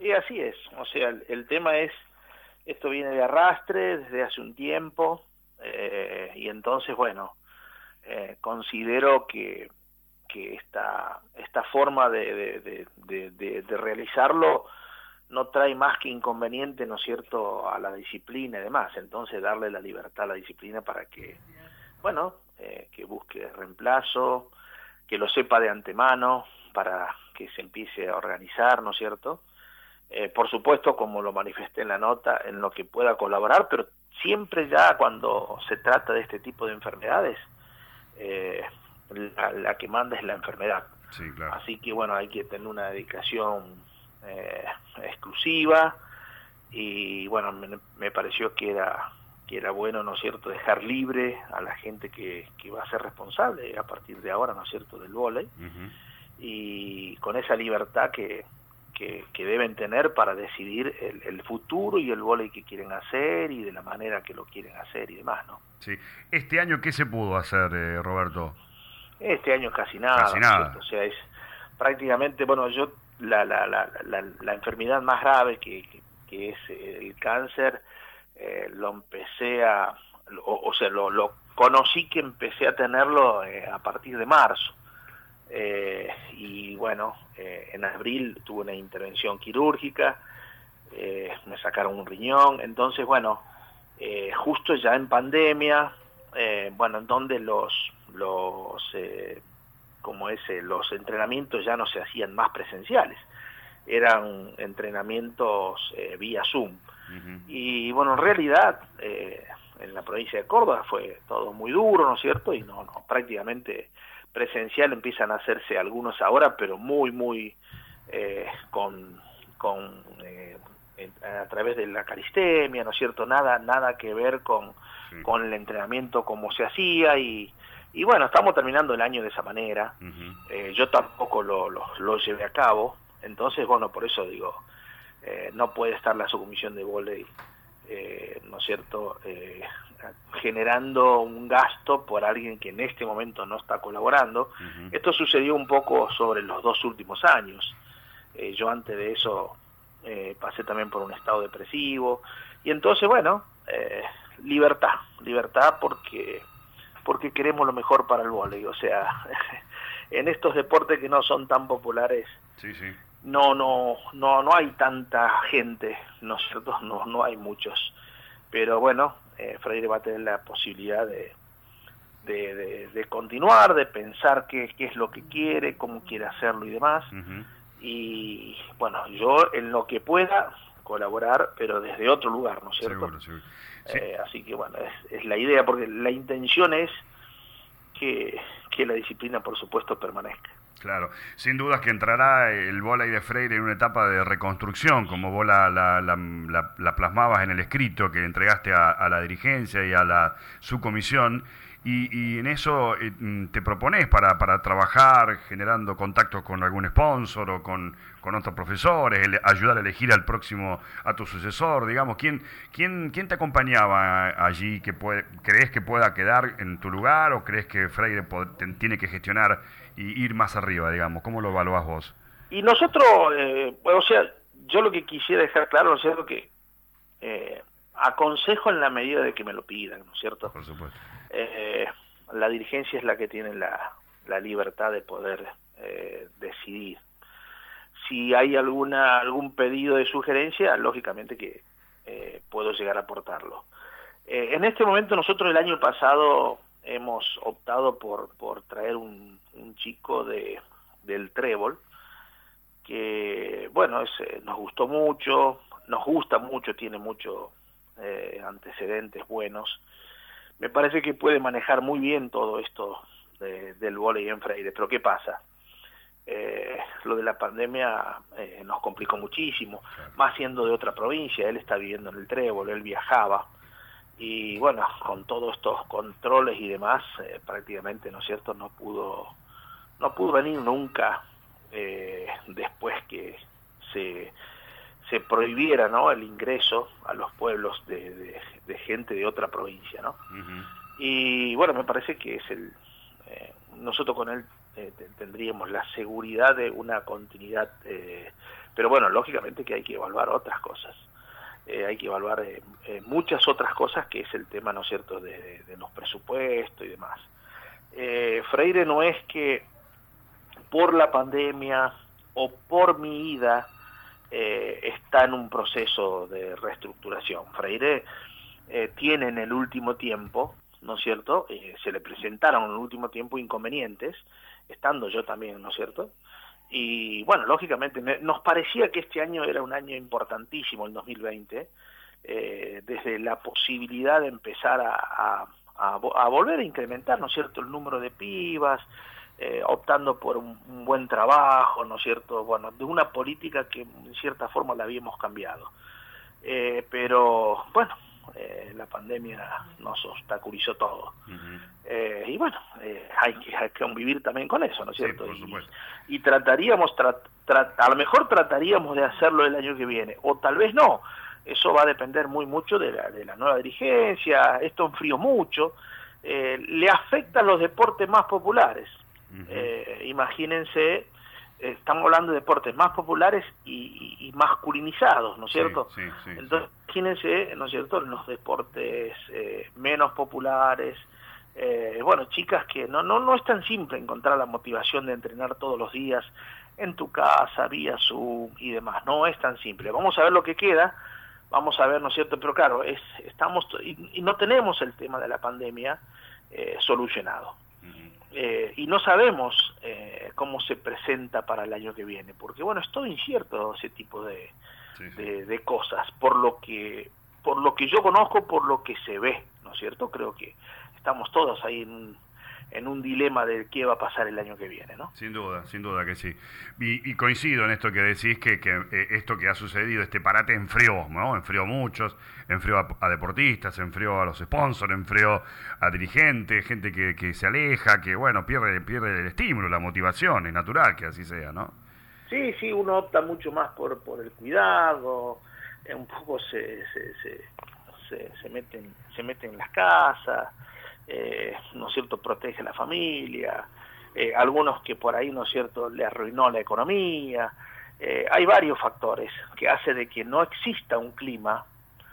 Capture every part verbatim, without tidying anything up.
Y así es, o sea, el, el tema es, esto viene de arrastre desde hace un tiempo, eh, y entonces, bueno, eh, considero que, que esta, esta forma de, de, de, de, de, de realizarlo no trae más que inconveniente, ¿no es cierto?, a la disciplina y demás. Entonces darle la libertad a la disciplina para que, bueno, eh, que busque reemplazo, que lo sepa de antemano, para que se empiece a organizar, ¿no es cierto? Eh, por supuesto, como lo manifesté en la nota, en lo que pueda colaborar, pero siempre ya cuando se trata de este tipo de enfermedades, eh, la, la que manda es la enfermedad. Sí, claro. Así que bueno, hay que tener una dedicación eh, exclusiva, y bueno, me, me pareció que era que era bueno, ¿no es cierto?, dejar libre a la gente que, que va a ser responsable a partir de ahora, ¿no es cierto?, del vóley, uh-huh. Y con esa libertad que, que, que deben tener para decidir el, el futuro y el vóley que quieren hacer y de la manera que lo quieren hacer y demás, ¿no? Sí. ¿Este año qué se pudo hacer, eh, Roberto? Este año casi nada, casi nada. ¿no? O sea, es prácticamente, bueno, yo la, la, la, la, la enfermedad más grave que, que, que es el cáncer, eh, lo empecé a, o, o sea, lo, lo conocí que empecé a tenerlo eh, a partir de marzo. Eh, y bueno, eh, en abril tuve una intervención quirúrgica, eh, me sacaron un riñón, entonces bueno, eh, justo ya en pandemia, eh, bueno, en donde los, los eh, como ese, los entrenamientos ya no se hacían más presenciales, eran entrenamientos eh, vía Zoom. Uh-huh. Y bueno, en realidad eh, en la provincia de Córdoba fue todo muy duro, ¿no es cierto? Y no, no prácticamente presencial empiezan a hacerse algunos ahora, pero muy, muy eh, con, con eh, a través de la caristemia, ¿no es cierto? Nada, nada que ver con, sí. con el entrenamiento como se hacía, y, y bueno, estamos terminando el año de esa manera. Uh-huh. eh, yo tampoco lo, lo, lo llevé a cabo, entonces bueno, por eso digo, eh, no puede estar la subcomisión de vóley, eh, ¿no es cierto?, eh, generando un gasto por alguien que en este momento no está colaborando. Uh-huh. Esto sucedió un poco sobre los dos últimos años. Eh, yo antes de eso eh, pasé también por un estado depresivo, y entonces bueno, eh, libertad, libertad porque porque queremos lo mejor para el vóley. O sea, en estos deportes que no son tan populares, sí, sí. no no no no hay tanta gente, ¿no es cierto? No no hay muchos, pero bueno, eh, Freire va a tener la posibilidad de de, de, de continuar, de pensar qué, qué es lo que quiere, cómo quiere hacerlo y demás. Uh-huh. Y bueno, yo en lo que pueda colaborar, pero desde otro lugar, ¿no es cierto? Seguro, seguro. Sí. Eh, así que bueno, es, es la idea, porque la intención es que, que la disciplina, por supuesto, permanezca. Claro, sin dudas que entrará el vóley de Freire en una etapa de reconstrucción, como vos la, la, la, la, la plasmabas en el escrito que entregaste a, a la dirigencia y a la subcomisión, y, y en eso eh, te propones para, para trabajar generando contactos con algún sponsor o con, con otros profesores, el, ayudar a elegir al próximo, a tu sucesor, digamos. ¿Quién, quién, quién te acompañaba allí? Que puede, ¿Crees que pueda quedar en tu lugar o crees que Freire puede, te, tiene que gestionar y ir más arriba, digamos? ¿Cómo lo evaluás vos? Y nosotros, eh, o sea, yo lo que quisiera dejar claro, ¿no es cierto?, que eh, aconsejo en la medida de que me lo pidan, ¿no es cierto? Por supuesto. Eh, la dirigencia es la que tiene la, la libertad de poder eh, decidir. Si hay alguna algún pedido de sugerencia, lógicamente que eh, puedo llegar a aportarlo. Eh, en este momento nosotros el año pasado hemos optado por, por traer un, un chico de del trébol, que bueno, es, eh, nos gustó mucho, nos gusta mucho, tiene muchos eh, antecedentes buenos. Me parece que puede manejar muy bien todo esto de, del vóley en Freire, pero ¿qué pasa? Eh, lo de la pandemia eh, nos complicó muchísimo, más siendo de otra provincia. Él está viviendo en el Trébol, él viajaba, y bueno, con todos estos controles y demás, eh, prácticamente, ¿no es cierto?, no pudo no pudo venir nunca eh, después que se se prohibiera, ¿no?, el ingreso a los pueblos de, de, de gente de otra provincia, ¿no? Uh-huh. Y bueno, me parece que es el eh, nosotros con él eh, tendríamos la seguridad de una continuidad, eh, pero bueno, lógicamente que hay que evaluar otras cosas. Eh, hay que evaluar eh, eh, muchas otras cosas, que es el tema, ¿no es cierto?, de, de, de los presupuestos y demás. Eh, Freire no es que por la pandemia o por mi ida eh, está en un proceso de reestructuración. Freire eh, tiene en el último tiempo, ¿no es cierto?, eh, se le presentaron en el último tiempo inconvenientes, estando yo también, ¿no es cierto?, y bueno, lógicamente nos parecía que este año era un año importantísimo, el dos mil veinte, eh, desde la posibilidad de empezar a, a, a, a volver a incrementar, ¿no es cierto?, el número de pibas, eh, optando por un, un buen trabajo, ¿no es cierto?, bueno, de una política que en cierta forma la habíamos cambiado. Eh, pero bueno, eh, la pandemia nos obstaculizó todo. Uh-huh. eh, y bueno, eh, hay, que, hay que convivir también con eso, ¿no es cierto? Sí, y, y trataríamos, tra, tra, a lo mejor trataríamos de hacerlo el año que viene, o tal vez no. Eso va a depender muy mucho de la, de la nueva dirigencia. Esto enfrió mucho. Eh, le afectan los deportes más populares. Uh-huh. eh, imagínense, estamos hablando de deportes más populares y, y, y masculinizados, ¿no es cierto? Sí, sí, sí, Entonces, sí. imagínense, ¿no es cierto?, los deportes eh, menos populares, eh, bueno, chicas que no, no, no es tan simple encontrar la motivación de entrenar todos los días en tu casa, vía Zoom y demás, no es tan simple. Vamos a ver lo que queda, vamos a ver, ¿no es cierto?, pero claro, es, estamos, y, y no tenemos el tema de la pandemia eh, solucionado. Eh, y no sabemos eh, cómo se presenta para el año que viene, porque bueno, es todo incierto ese tipo de, sí, sí. de, de cosas, por lo que por lo que yo conozco, por lo que se ve, ¿no es cierto? Creo que estamos todos ahí en, en un dilema de qué va a pasar el año que viene, ¿no? Sin duda, sin duda que sí. Y, y coincido en esto que decís, que, que eh, esto que ha sucedido, este parate enfrió, ¿no? Enfrió a muchos, enfrió a, a deportistas, enfrió a los sponsors, enfrió a dirigentes, gente que, que se aleja, que bueno, pierde, pierde el estímulo, la motivación, es natural que así sea, ¿no? Sí, sí, uno opta mucho más por, por el cuidado, eh, un poco se, se, se, se, se, meten, se meten en las casas, Eh, ¿no es cierto?, protege a la familia, eh, algunos que por ahí, ¿no es cierto?, le arruinó la economía. Eh, hay varios factores que hace de que no exista un clima,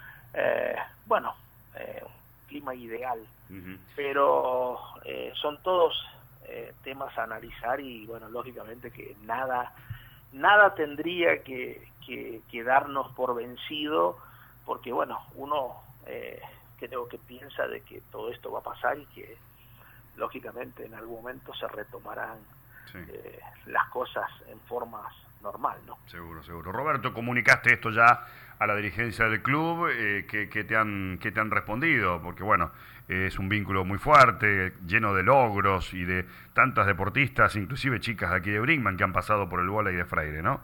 eh, bueno, eh, un clima ideal, uh-huh. pero eh, son todos eh, temas a analizar y, bueno, lógicamente que nada, nada tendría que, que, que darnos por vencido, porque, bueno, uno... Eh, creo que piensa de que todo esto va a pasar y que lógicamente en algún momento se retomarán sí. eh, las cosas en formas normal, ¿no? Seguro, seguro. Roberto, comunicaste esto ya a la dirigencia del club, eh, que, que te han que te han respondido, porque bueno, eh, es un vínculo muy fuerte, lleno de logros y de tantas deportistas, inclusive chicas de aquí de Brinkman que han pasado por el vóley de Freire, ¿no?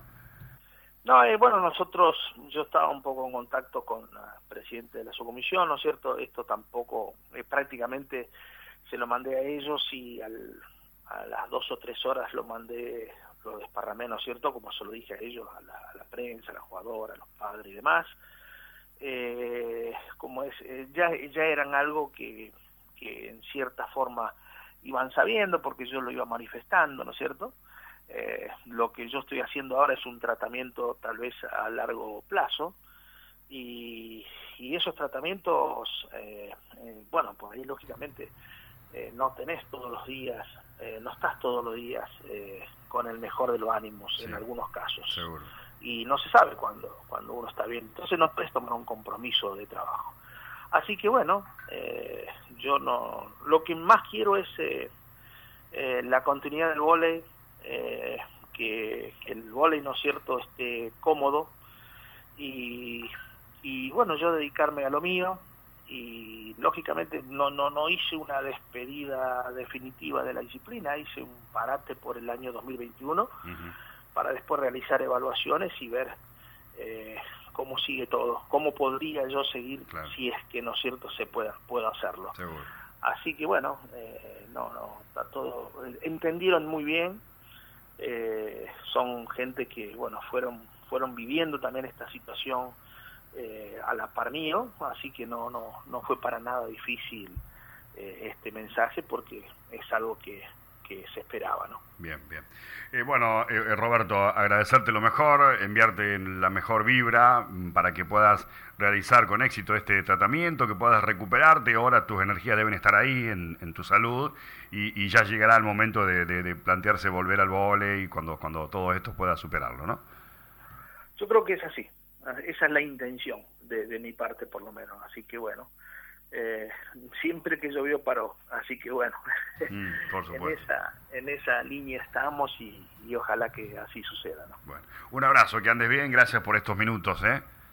No, eh, bueno, nosotros, yo estaba un poco en contacto con el presidente de la subcomisión, ¿no es cierto? Esto tampoco, eh, prácticamente se lo mandé a ellos y al, a las dos o tres horas lo mandé, lo desparramé, ¿no es cierto?, como se lo dije a ellos, a la, a la prensa, a la jugadora, a los padres y demás. Eh, como es, eh, ya, ya eran algo que, que en cierta forma iban sabiendo, porque yo lo iba manifestando, ¿no es cierto? Eh, lo que yo estoy haciendo ahora es un tratamiento tal vez a largo plazo y, y esos tratamientos, eh, eh, bueno, pues ahí lógicamente eh, no tenés todos los días, eh, no estás todos los días eh, con el mejor de los ánimos, sí, en algunos casos. Seguro. Y no se sabe cuándo, cuando uno está bien, entonces no puedes tomar un compromiso de trabajo. Así que bueno, eh, yo no, lo que más quiero es eh, eh, la continuidad del vóley. Eh, que, que el vóley, ¿no es cierto?, esté cómodo y, y bueno, yo dedicarme a lo mío y lógicamente no, no, no hice una despedida definitiva de la disciplina, hice un parate por el año dos mil veintiuno uh-huh. para después realizar evaluaciones y ver eh, cómo sigue todo, cómo podría yo seguir, claro, si es que, ¿no es cierto?, se pueda, puedo hacerlo. Seguro. Así que bueno, eh, no, no, está todo, entendieron muy bien. Eh, son gente que bueno fueron fueron viviendo también esta situación eh, a la par mío, así que no no no fue para nada difícil eh, este mensaje, porque es algo que que se esperaba, ¿no? Bien, bien. Eh, bueno, eh, Roberto, agradecerte lo mejor, enviarte la mejor vibra para que puedas realizar con éxito este tratamiento, que puedas recuperarte. Ahora tus energías deben estar ahí en, en tu salud y, y ya llegará el momento de, de, de plantearse volver al vóley cuando, cuando todo esto pueda superarlo, ¿no? Yo creo que es así. Esa es la intención de, de mi parte, por lo menos. Así que bueno, eh, siempre que llovió paró. Así que bueno, mm, por en esa en esa línea estamos y, y ojalá que así suceda, ¿no? Bueno, un abrazo, que andes bien. Gracias por estos minutos, ¿eh?